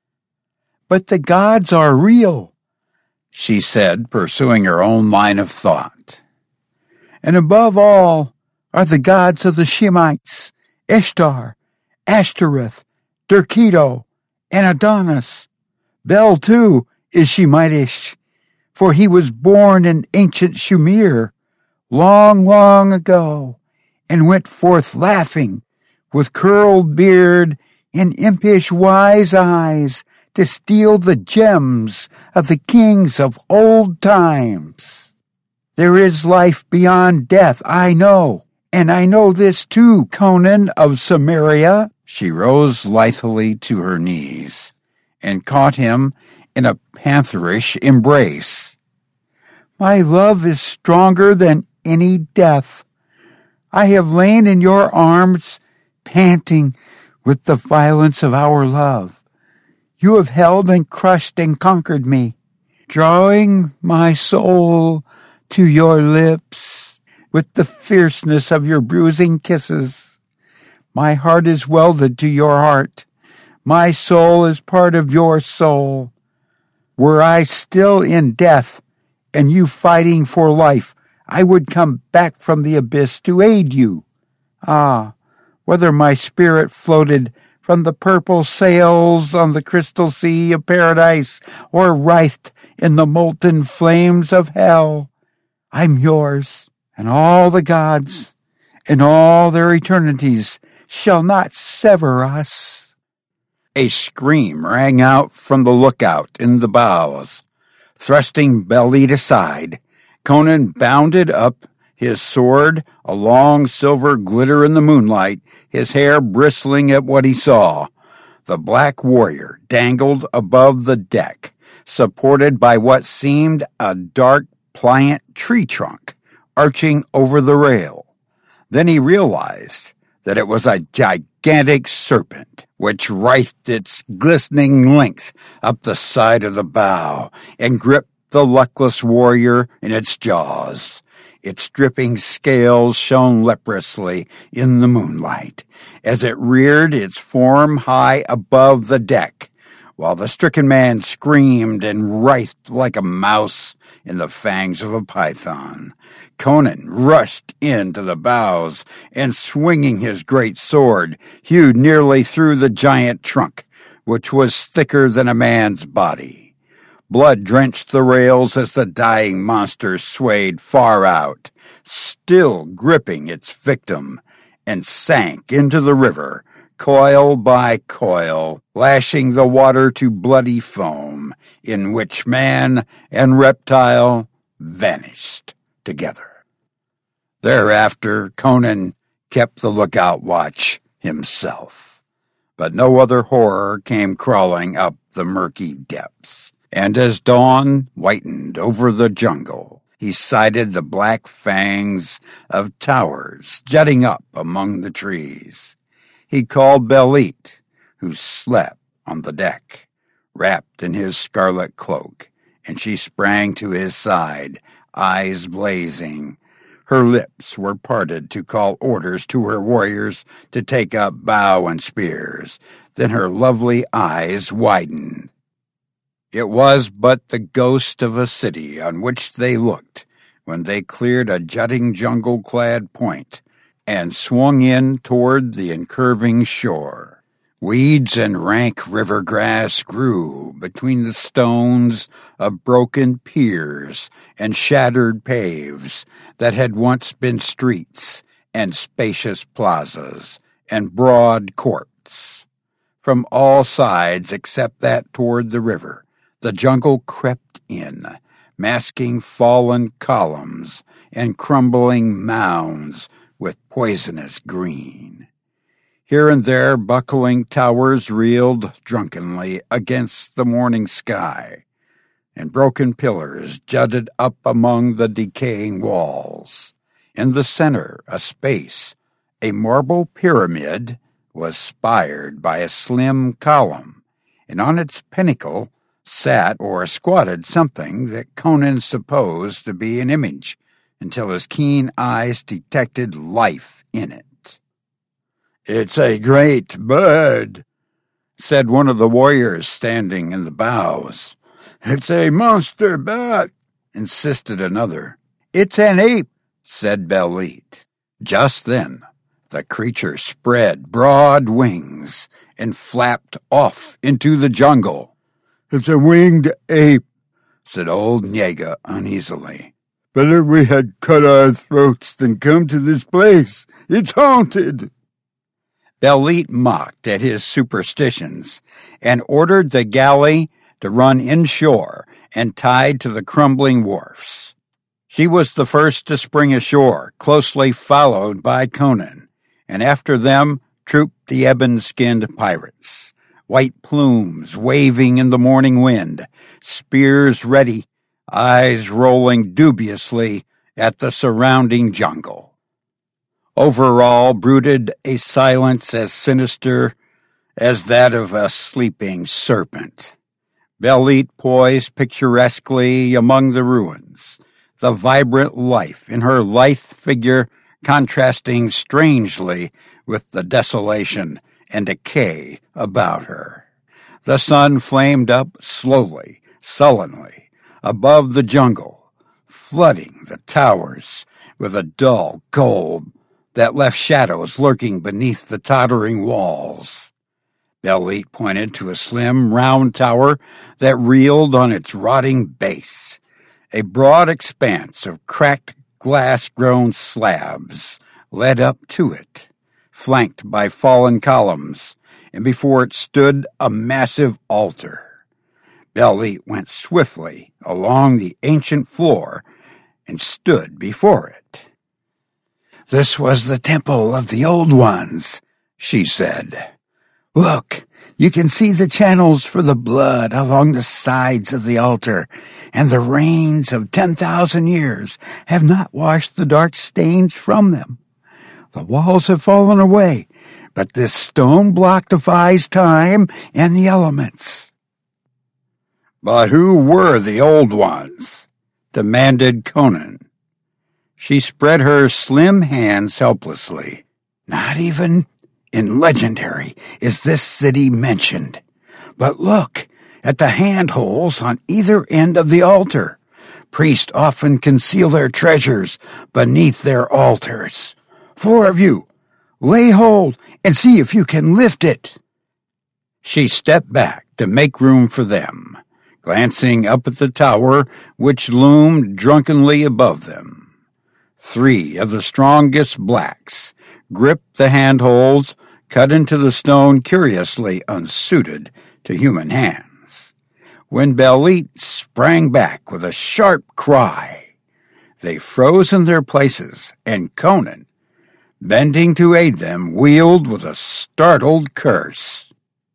But the gods are real, she said, pursuing her own line of thought. And above all are the gods of the Shemites, Ishtar, Ashtoreth, Derketo, and Adonis. Bel, too, is Shemitish, for he was born in ancient Shumir, long, long ago, and went forth laughing, with curled beard and impish wise eyes, to steal the gems of the kings of old times. There is life beyond death, I know, and I know this too, Conan of Samaria. She rose lithely to her knees and caught him in a pantherish embrace. My love is stronger than any death. I have lain in your arms, panting with the violence of our love. You have held and crushed and conquered me, drawing my soul to your lips with the fierceness of your bruising kisses. My heart is welded to your heart. My soul is part of your soul. Were I still in death and you fighting for life, I would come back from the abyss to aid you. Ah, whether my spirit floated from the purple sails on the crystal sea of paradise, or writhed in the molten flames of hell, I'm yours, and all the gods, and all their eternities, shall not sever us. A scream rang out from the lookout in the bows. Thrusting Belit aside, Conan bounded up, his sword a long silver glitter in the moonlight, his hair bristling at what he saw. The black warrior dangled above the deck, supported by what seemed a dark, pliant tree trunk arching over the rail. Then he realized that it was a gigantic serpent, which writhed its glistening length up the side of the bow and gripped the luckless warrior in its jaws. Its dripping scales shone leprously in the moonlight as it reared its form high above the deck, while the stricken man screamed and writhed like a mouse in the fangs of a python. Conan rushed into the bows and, swinging his great sword, hewed nearly through the giant trunk, which was thicker than a man's body. Blood drenched the rails as the dying monster swayed far out, still gripping its victim, and sank into the river, coil by coil, lashing the water to bloody foam, in which man and reptile vanished together. Thereafter, Conan kept the lookout watch himself, but no other horror came crawling up the murky depths. And as dawn whitened over the jungle, he sighted the black fangs of towers jutting up among the trees. He called Belit, who slept on the deck, wrapped in his scarlet cloak, and she sprang to his side, eyes blazing. Her lips were parted to call orders to her warriors to take up bow and spears. Then her lovely eyes widened. It was but the ghost of a city on which they looked when they cleared a jutting jungle-clad point and swung in toward the incurving shore. Weeds and rank river grass grew between the stones of broken piers and shattered paves that had once been streets and spacious plazas and broad courts. From all sides except that toward the river, the jungle crept in, masking fallen columns and crumbling mounds with poisonous green. Here and there buckling towers reeled drunkenly against the morning sky, and broken pillars jutted up among the decaying walls. In the center, a space, a marble pyramid, was spired by a slim column, and on its pinnacle sat or squatted something that Conan supposed to be an image, until his keen eyes detected life in it. "It's a great bird," said one of the warriors standing in the bows. "It's a monster bat," insisted another. "It's an ape," said Belit. Just then, the creature spread broad wings and flapped off into the jungle. "It's a winged ape," said old Nyega uneasily. "Better we had cut our throats than come to this place. It's haunted." Belit mocked at his superstitions and ordered the galley to run inshore and tied to the crumbling wharfs. She was the first to spring ashore, closely followed by Conan, and after them trooped the ebon-skinned pirates, white plumes waving in the morning wind, spears ready, eyes rolling dubiously at the surrounding jungle. Over all brooded a silence as sinister as that of a sleeping serpent. Belit poised picturesquely among the ruins, the vibrant life in her lithe figure contrasting strangely with the desolation and decay about her. The sun flamed up slowly, sullenly, above the jungle, flooding the towers with a dull gold that left shadows lurking beneath the tottering walls. Belit pointed to a slim, round tower that reeled on its rotting base. A broad expanse of cracked glass-grown slabs led up to it, flanked by fallen columns, and before it stood a massive altar. Belit went swiftly along the ancient floor and stood before it. "This was the temple of the Old Ones," she said. "Look, you can see the channels for the blood along the sides of the altar, and the rains of ten thousand years have not washed the dark stains from them. The walls have fallen away, but this stone block defies time and the elements." "But who were the Old Ones?" demanded Conan. She spread her slim hands helplessly. "Not even in legendary is this city mentioned. But look at the handholds on either end of the altar. Priests often conceal their treasures beneath their altars. Four of you, lay hold and see if you can lift it." She stepped back to make room for them, glancing up at the tower which loomed drunkenly above them. Three of the strongest blacks gripped the handholds, cut into the stone curiously unsuited to human hands. When Belit sprang back with a sharp cry, they froze in their places, and Conan, bending to aid them, wheeled with a startled curse.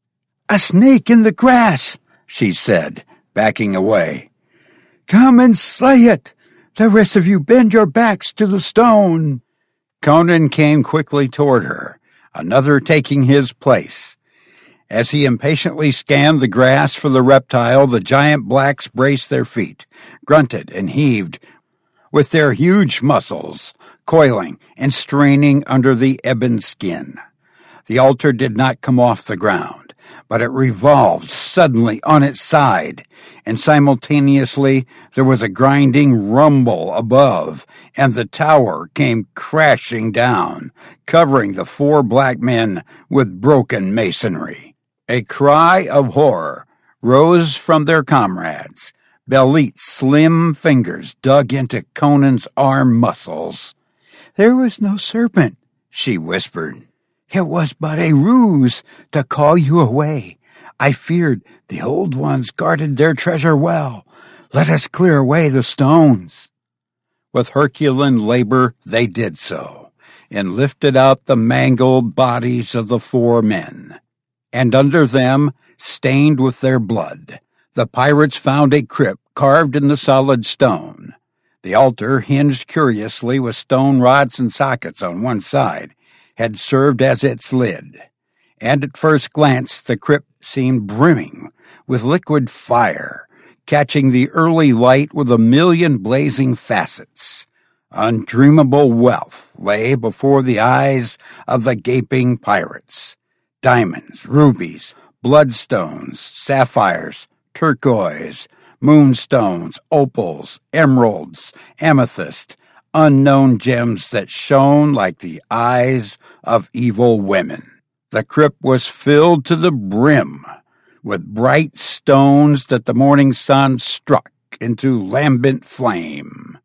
"A snake in the grass," she said, backing away. "Come and slay it. The rest of you bend your backs to the stone." Conan came quickly toward her, another taking his place. As he impatiently scanned the grass for the reptile, the giant blacks braced their feet, grunted and heaved, with their huge muscles coiling and straining under the ebon skin. The altar did not come off the ground, but it revolved suddenly on its side, and simultaneously there was a grinding rumble above, and the tower came crashing down, covering the four black men with broken masonry. A cry of horror rose from their comrades. Belit's slim fingers dug into Conan's arm muscles. "There was no serpent," she whispered. "It was but a ruse to call you away. I feared the old ones guarded their treasure well. Let us clear away the stones." With Herculean labor they did so, and lifted out the mangled bodies of the four men. And under them, stained with their blood, the pirates found a crypt carved in the solid stone. The altar, hinged curiously with stone rods and sockets on one side, had served as its lid, and at first glance the crypt seemed brimming with liquid fire, catching the early light with a million blazing facets. Undreamable wealth lay before the eyes of the gaping pirates. Diamonds, rubies, bloodstones, sapphires, turquoise, moonstones, opals, emeralds, amethyst, unknown gems that shone like the eyes of evil women. The crypt was filled to the brim with bright stones that the morning sun struck into lambent flame.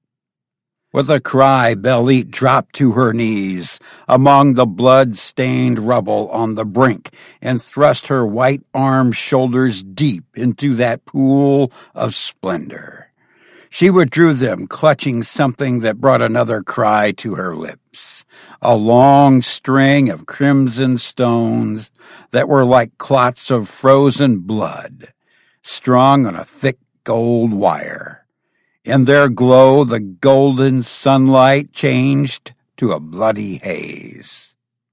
With a cry, Belit dropped to her knees among the blood-stained rubble on the brink and thrust her white-armed shoulders deep into that pool of splendor. She withdrew them, clutching something that brought another cry to her lips, a long string of crimson stones that were like clots of frozen blood, strung on a thick gold wire. In their glow, the golden sunlight changed to a bloody haze.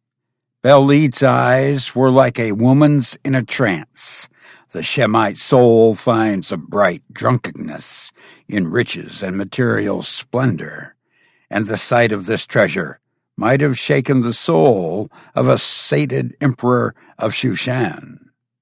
Belit's eyes were like a woman's in a trance. The Shemite soul finds a bright drunkenness in riches and material splendor, and the sight of this treasure might have shaken the soul of a sated emperor of Shushan.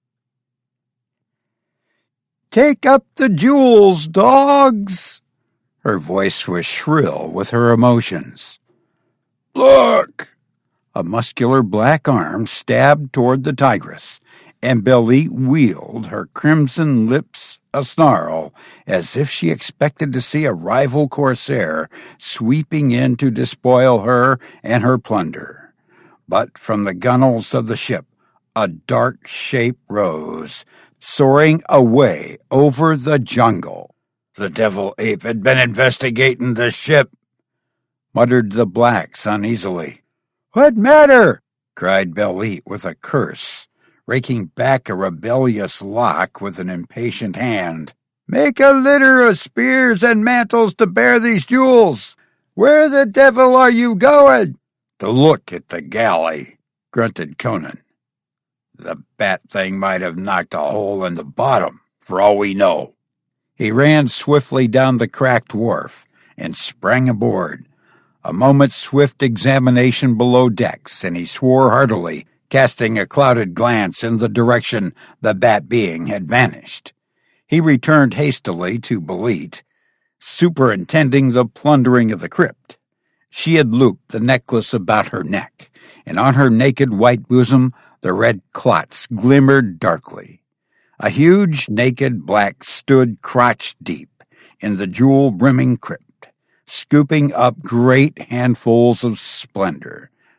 "Take up the jewels, dogs!" Her voice was shrill with her emotions. "Look!" A muscular black arm stabbed toward the tigress, and Belit wheeled, her crimson lips asnarl, as if she expected to see a rival corsair sweeping in to despoil her and her plunder. But from the gunwales of the ship a dark shape rose, soaring away over the jungle. "The devil ape had been investigating the ship," muttered the blacks uneasily. "What matter?" cried Belit with a curse, raking back a rebellious lock with an impatient hand. "Make a litter of spears and mantles to bear these jewels. Where the devil are you going?" "To look at the galley," grunted Conan. "The bat thing might have knocked a hole in the bottom, for all we know." He ran swiftly down the cracked wharf and sprang aboard. A moment's swift examination below decks, and he swore heartily, casting a clouded glance in the direction the bat being had vanished. He returned hastily to Belit, superintending the plundering of the crypt. She had looped the necklace about her neck, and on her naked white bosom the red clots glimmered darkly. A huge, naked black stood crotch deep in the jewel-brimming crypt, scooping up great handfuls of splendor,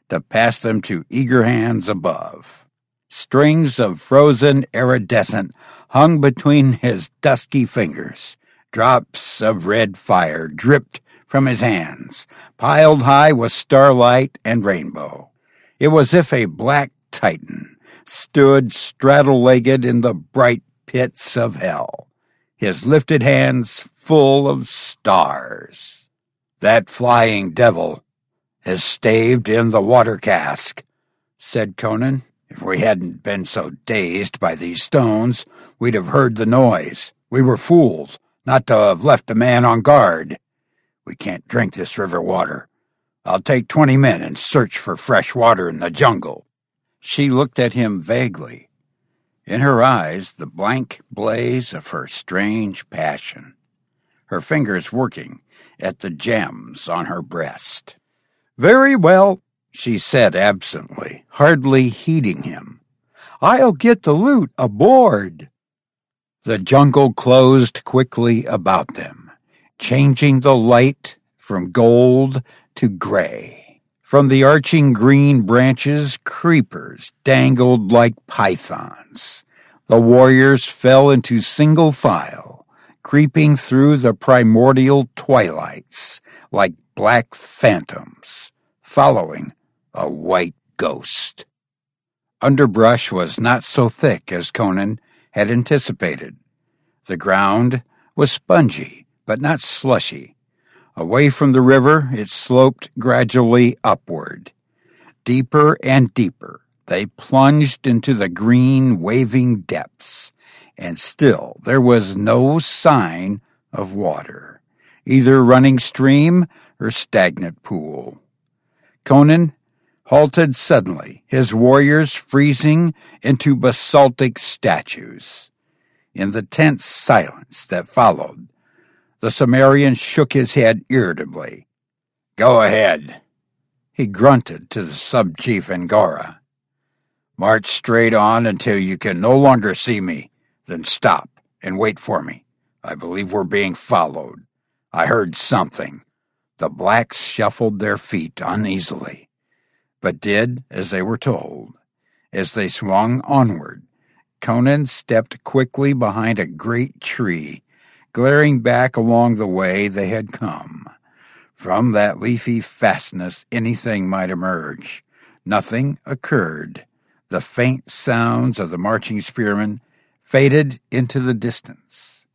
to pass them to eager hands above. Strings of frozen iridescent hung between his dusky fingers. Drops of red fire dripped from his hands, piled high with starlight and rainbow. It was as if a black titan stood straddle-legged in the bright pits of hell, his lifted hands full of stars. "That flying devil is staved in the water cask," said Conan. "If we hadn't been so dazed by these stones, we'd have heard the noise. We were fools not to have left a man on guard. We can't drink this river water. I'll take twenty men and search for fresh water in the jungle." She looked at him vaguely. In her eyes, the blank blaze of her strange passion, her fingers working at the gems on her breast. "Very well," she said absently, hardly heeding him. "I'll get the loot aboard." The jungle closed quickly about them, changing the light from gold to gray. From the arching green branches, creepers dangled like pythons. The warriors fell into single file, creeping through the primordial twilights like black phantoms, following a white ghost. Underbrush was not so thick as Conan had anticipated. The ground was spongy, but not slushy. Away from the river, it sloped gradually upward. Deeper and deeper, they plunged into the green, waving depths, and still there was no sign of water, either running stream or stagnant pool. Conan halted suddenly, his warriors freezing into basaltic statues. In the tense silence that followed, the Cimmerian shook his head irritably. "Go ahead," he grunted to the sub-chief Angara. "March straight on until you can no longer see me, then stop and wait for me. I believe we're being followed. I heard something." The blacks shuffled their feet uneasily, but did as they were told. As they swung onward, Conan stepped quickly behind a great tree, glaring back along the way they had come. From that leafy fastness anything might emerge. Nothing occurred. The faint sounds of the marching spearmen faded into the distance.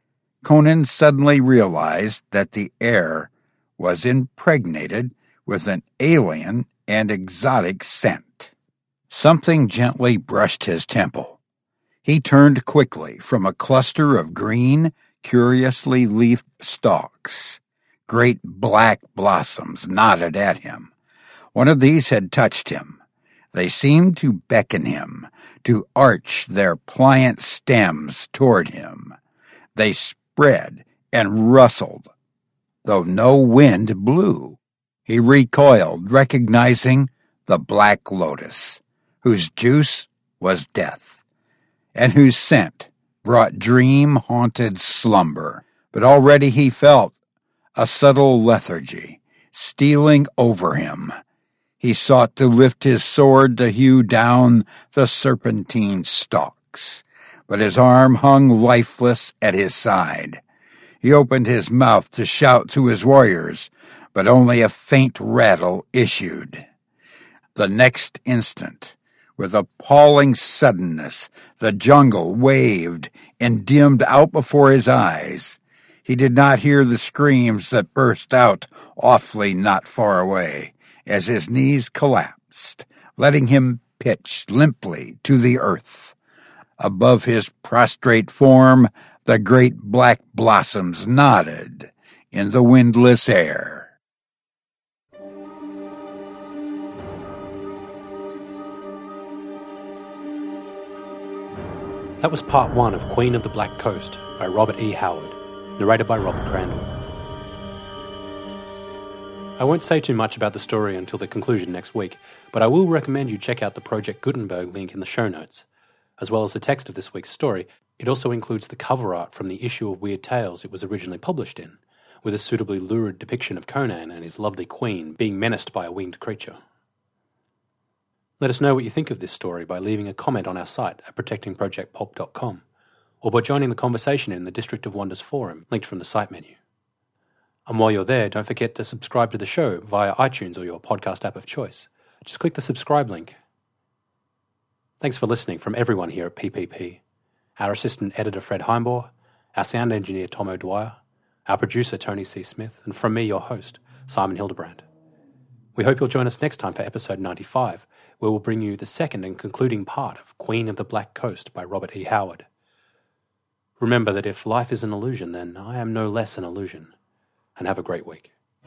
Conan suddenly realized that the air was impregnated with an alien and exotic scent. Something gently brushed his temple. He turned quickly from a cluster of green, curiously leafed stalks. Great black blossoms nodded at him. One of these had touched him. They seemed to beckon him, to arch their pliant stems toward him. They spread and rustled, though no wind blew. He recoiled, recognizing the black lotus, whose juice was death, and whose scent brought dream-haunted slumber. But already he felt a subtle lethargy stealing over him. He sought to lift his sword to hew down the serpentine stalks, but his arm hung lifeless at his side. He opened his mouth to shout to his warriors, but only a faint rattle issued. The next instant, with appalling suddenness, the jungle waved and dimmed out before his eyes. He did not hear the screams that burst out awfully not far away, as his knees collapsed, letting him pitch limply to the earth. Above his prostrate form, the great black blossoms nodded in the windless air. That was part one of Queen of the Black Coast by Robert E. Howard, narrated by Robert Crandall. I won't say too much about the story until the conclusion next week, but I will recommend you check out the Project Gutenberg link in the show notes. As well as the text of this week's story, it also includes the cover art from the issue of Weird Tales it was originally published in, with a suitably lurid depiction of Conan and his lovely queen being menaced by a winged creature. Let us know what you think of this story by leaving a comment on our site at protecting project pulp dot com or by joining the conversation in the District of Wonders forum linked from the site menu. And while you're there, don't forget to subscribe to the show via iTunes or your podcast app of choice. Just click the subscribe link. Thanks for listening from everyone here at P P P, our assistant editor Fred Heimbaugh, our sound engineer Tom O'Dwyer, our producer Tony C. Smith, and from me, your host, Simon Hildebrand. We hope you'll join us next time for episode ninety-five, where we'll bring you the second and concluding part of Queen of the Black Coast by Robert E. Howard. Remember that if life is an illusion, then I am no less an illusion. And have a great week.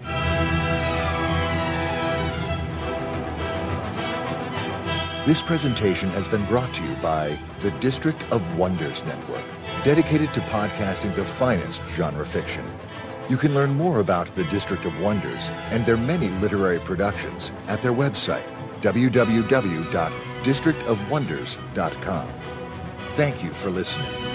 This presentation has been brought to you by the District of Wonders Network, dedicated to podcasting the finest genre fiction. You can learn more about the District of Wonders and their many literary productions at their website, w w w dot district of wonders dot com. Thank you for listening.